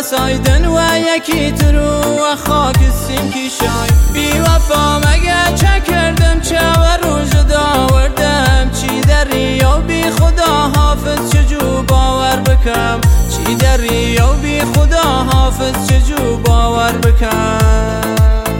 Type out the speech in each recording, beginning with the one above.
سایدن و یکی ترو و خاک سیم کی شای بی وفا مگه چه کردم چه و رو جدا وردم چی دری و بی خدا حافظ چجو باور بکم چی دری و بی خدا حافظ چجو باور بکم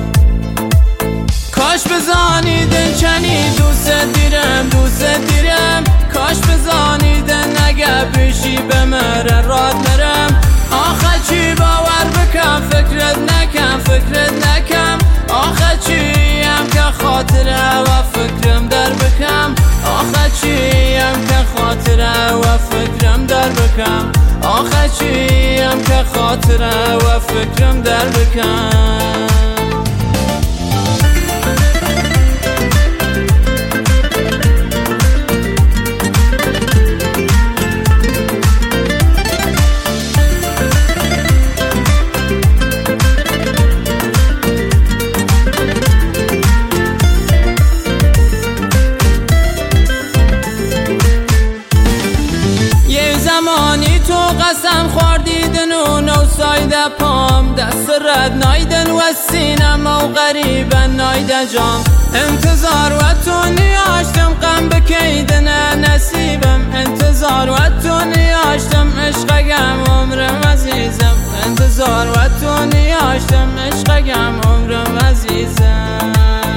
کاش بزانیدن چنی دوست دیرم کاش بزانیدن اگه بشی بمره راد مرم آخه چی باور بکم فکرت نکم آخه چیم که خاطره و فکرم در بکم آخه چیم که خاطره و فکرم در بکم آخه چیم که خاطره و فکرم در بکم زمانی تو قسم خوردیدن و نو سایده پام دست رد نایدن و سینم و غریبا نایده جام انتظار و تو نیاشتم غم بکیدن نصیبم انتظار و تو نیاشتم عشقگم عمرم عزیزم انتظار و تو نیاشتم عشقگم عمرم عزیزم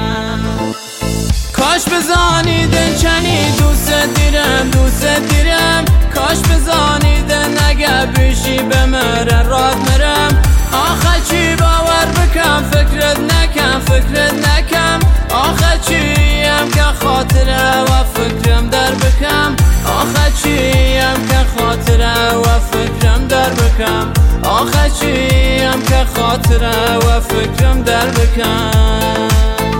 کاش بزانیدن چنی دوست دیرم کاش بزانیدن اگه بشی بمره راد مرم آخه چی باور بکم فکرت نکم آخه چیم که خاطره و فکرم در بکم آخه چیم که خاطره و فکرم در بکم آخه چیم که خاطره و فکرم در بکم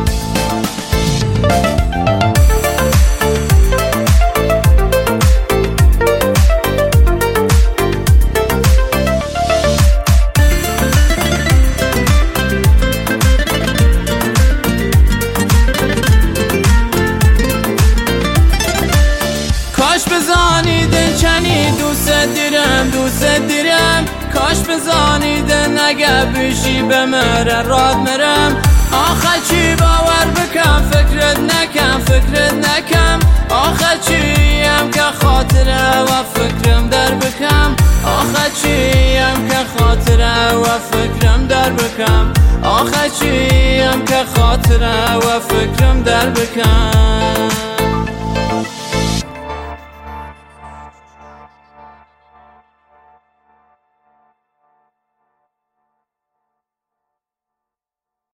کاش بزانیدن چنی دوست دیرم کاش بزانیدن اگه بشی بمره راد مرم آخه چی باور بکم فکرت نکم آخه چیم که خاطره و فکرم در بکم آخه چیم که خاطره و فکرم در بکم آخه چیم که خاطره و فکرم در بکم